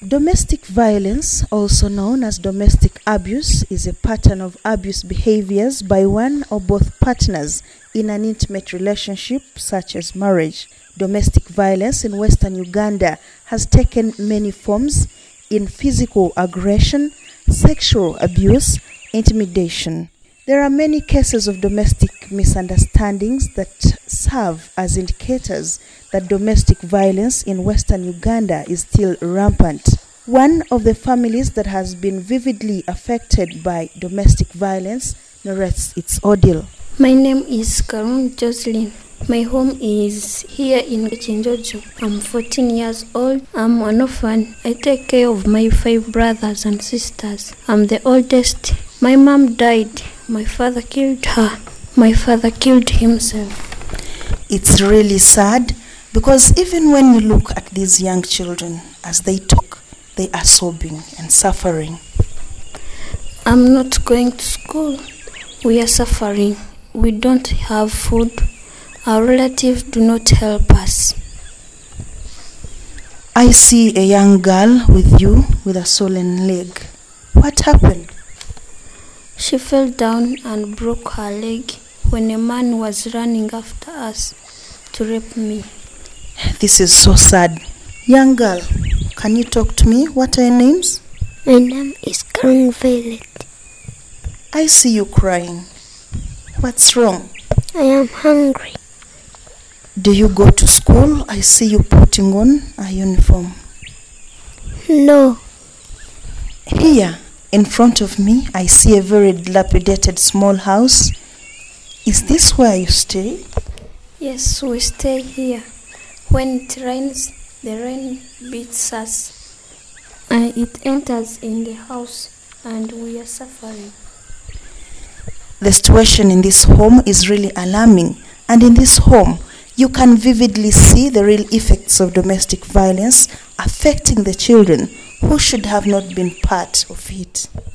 Domestic violence, also known as domestic abuse, is a pattern of abuse behaviors by one or both partners in an intimate relationship such as marriage. Domestic violence in Western Uganda has taken many forms in physical aggression, sexual abuse, intimidation. There are many cases of domestic misunderstandings that serve as indicators that domestic violence in Western Uganda is still rampant. One of the families that has been vividly affected by domestic violence narrates its ordeal. My name is Karun Jocelyn. My home is here in Chinjojo. I'm 14 years old. I'm an orphan. I take care of my 5 brothers and sisters. I'm the oldest. My mom died. My father killed her. My father killed himself. It's really sad because even when you look at these young children as they talk, they are sobbing and suffering. I'm not going to school. We are suffering. We don't have food. Our relatives do not help us. I see a young girl with you with a swollen leg. What happened? She fell down and broke her leg when a man was running after us to rape me. This is so sad. Young girl, can you talk to me? What are your names? My name is Karen Violet. I see you crying. What's wrong? I am hungry. Do you go to school? I see you putting on a uniform. No. Here, in front of me, I see a very dilapidated small house. Is this where you stay? Yes, we stay here. When it rains, the rain beats us. And it enters in the house and we are suffering. The situation in this home is really alarming. And in this home, you can vividly see the real effects of domestic violence affecting the children who should have not been part of it.